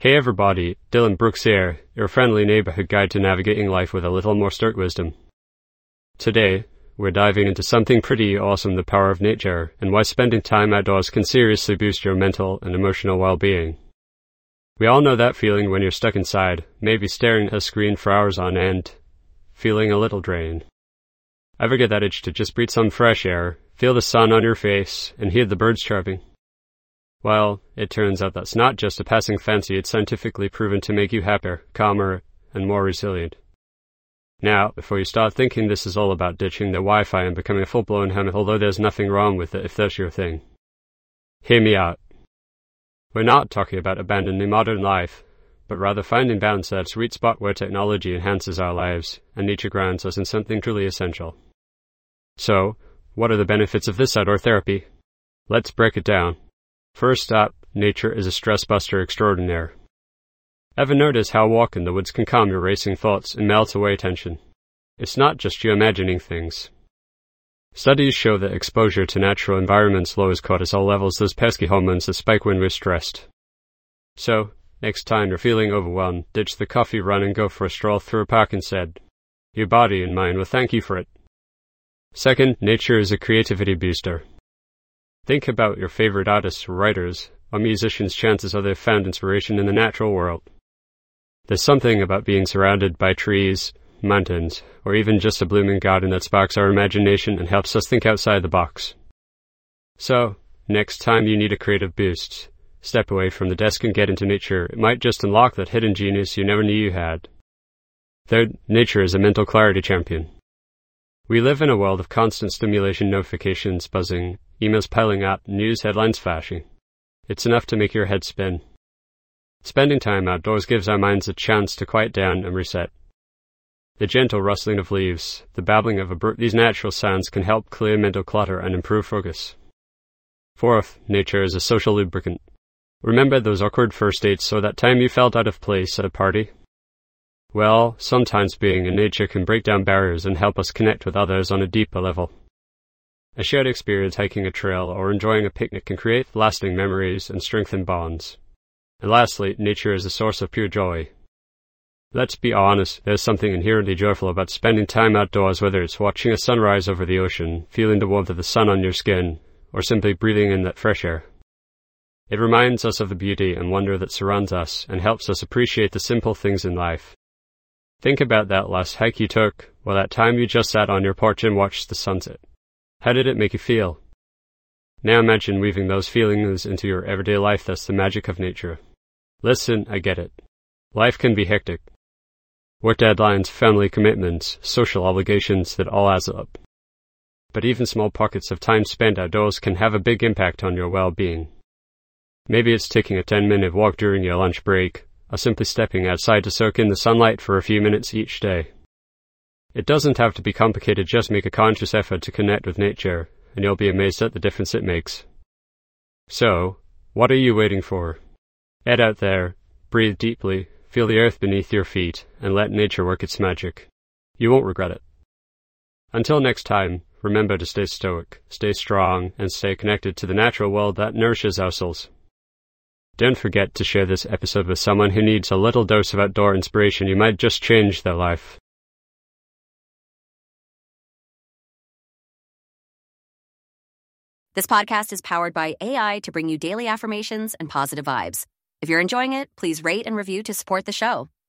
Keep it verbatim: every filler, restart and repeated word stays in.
Hey everybody, Dylan Brooks here, your friendly neighborhood guide to navigating life with a little more stoic wisdom. Today, we're diving into something pretty awesome, the power of nature, and why spending time outdoors can seriously boost your mental and emotional well-being. We all know that feeling when you're stuck inside, maybe staring at a screen for hours on end, feeling a little drained. Ever get that itch to just breathe some fresh air, feel the sun on your face, and hear the birds chirping? Well, it turns out that's not just a passing fancy, it's scientifically proven to make you happier, calmer, and more resilient. Now, before you start thinking this is all about ditching the Wi-Fi and becoming a full-blown hermit, although there's nothing wrong with it if that's your thing, hear me out. We're not talking about abandoning modern life, but rather finding balance, that sweet spot where technology enhances our lives and nature grounds us in something truly essential. So, what are the benefits of this outdoor therapy? Let's break it down. First up, nature is a stress buster extraordinaire. Ever notice how a walk in the woods can calm your racing thoughts and melt away tension? It's not just you imagining things. Studies show that exposure to natural environments lowers cortisol levels, those pesky hormones that spike when we're stressed. So, next time you're feeling overwhelmed, ditch the coffee run and go for a stroll through a park instead. Your body and mind will thank you for it. Second, nature is a creativity booster. Think about your favorite artists, writers, or musicians. Chances are they've found inspiration in the natural world. There's something about being surrounded by trees, mountains, or even just a blooming garden that sparks our imagination and helps us think outside the box. So, next time you need a creative boost, step away from the desk and get into nature. It might just unlock that hidden genius you never knew you had. Third, nature is a mental clarity champion. We live in a world of constant stimulation, notifications buzzing, emails piling up, news headlines flashing. It's enough to make your head spin. Spending time outdoors gives our minds a chance to quiet down and reset. The gentle rustling of leaves, the babbling of a brook, these natural sounds can help clear mental clutter and improve focus. Fourth, nature is a social lubricant. Remember those awkward first dates or that time you felt out of place at a party? Well, sometimes being in nature can break down barriers and help us connect with others on a deeper level. A shared experience, hiking a trail or enjoying a picnic, can create lasting memories and strengthen bonds. And lastly, nature is a source of pure joy. Let's be honest, there's something inherently joyful about spending time outdoors, whether it's watching a sunrise over the ocean, feeling the warmth of the sun on your skin, or simply breathing in that fresh air. It reminds us of the beauty and wonder that surrounds us and helps us appreciate the simple things in life. Think about that last hike you took, or that time you just sat on your porch and watched the sunset. How did it make you feel? Now imagine weaving those feelings into your everyday life. That's the magic of nature. Listen, I get it. Life can be hectic. Work deadlines, family commitments, social obligations, that all adds up. But even small pockets of time spent outdoors can have a big impact on your well-being. Maybe it's taking a ten-minute walk during your lunch break, or simply stepping outside to soak in the sunlight for a few minutes each day. It doesn't have to be complicated, just make a conscious effort to connect with nature, and you'll be amazed at the difference it makes. So, what are you waiting for? Head out there, breathe deeply, feel the earth beneath your feet, and let nature work its magic. You won't regret it. Until next time, remember to stay stoic, stay strong, and stay connected to the natural world that nourishes our souls. Don't forget to share this episode with someone who needs a little dose of outdoor inspiration. You might just change their life. This podcast is powered by A I to bring you daily affirmations and positive vibes. If you're enjoying it, please rate and review to support the show.